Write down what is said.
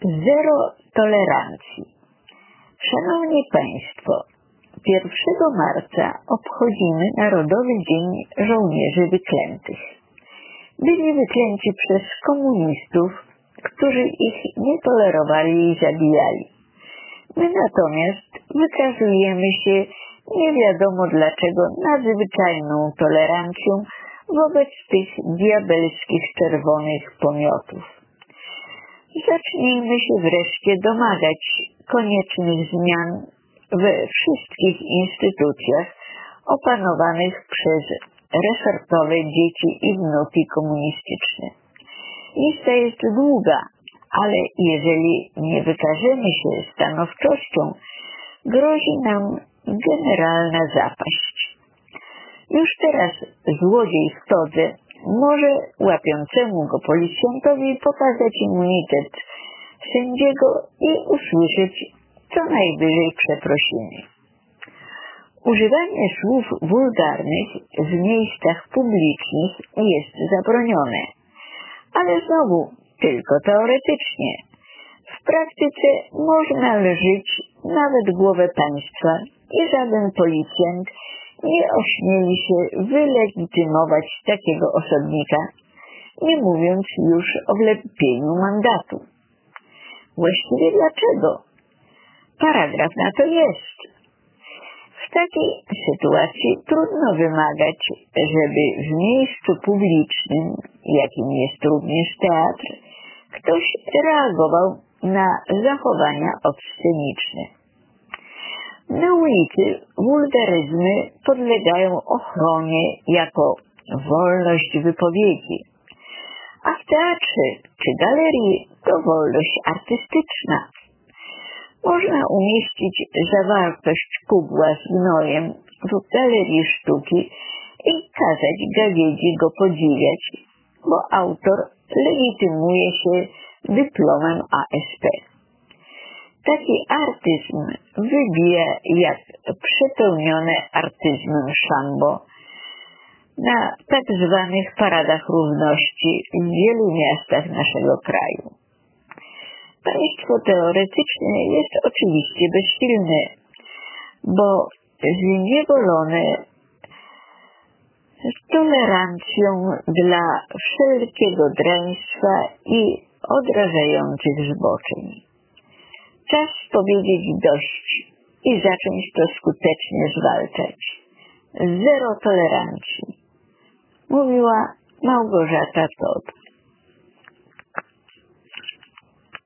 Zero tolerancji. Szanowni Państwo, 1 marca obchodzimy Narodowy Dzień Żołnierzy Wyklętych. Byli wyklęci przez komunistów, którzy ich nie tolerowali i zabijali. My natomiast wykazujemy się nie wiadomo dlaczego nadzwyczajną tolerancją wobec tych diabelskich czerwonych pomiotów. Zacznijmy się wreszcie domagać koniecznych zmian we wszystkich instytucjach opanowanych przez resortowe dzieci i wnuki komunistyczne. Lista jest długa, ale jeżeli nie wykażemy się stanowczością, grozi nam generalna zapaść. Już teraz złodziej w todze może łapiącemu go policjantowi pokazać immunitet sędziego i usłyszeć co najwyżej przeprosiny. Używanie słów wulgarnych w miejscach publicznych jest zabronione, ale znowu tylko teoretycznie. W praktyce można lżyć nawet głowę państwa i żaden policjant nie ośmieli się wylegitymować takiego osobnika, nie mówiąc już o wlepieniu mandatu. Właściwie dlaczego? Paragraf na to jest. W takiej sytuacji trudno wymagać, żeby w miejscu publicznym, jakim jest również teatr, ktoś reagował na zachowania obsceniczne. Na ulicy wulgaryzmy podlegają ochronie jako wolność wypowiedzi, a w teatrze czy galerii to wolność artystyczna. Można umieścić zawartość kubła z gnojem w galerii sztuki i kazać gawiedzi go podziwiać, bo autor legitymuje się dyplomem ASP. Taki artyzm wybija jak przepełnione artyzmem szambo na tak zwanych paradach równości w wielu miastach naszego kraju. Państwo teoretyczne jest oczywiście bezsilne, bo zniewolone tolerancją dla wszelkiego draństwa i odrażających zboczeń. Czas powiedzieć dość i zacząć to skutecznie zwalczać. Zero tolerancji. Mówiła Małgorzata Todd.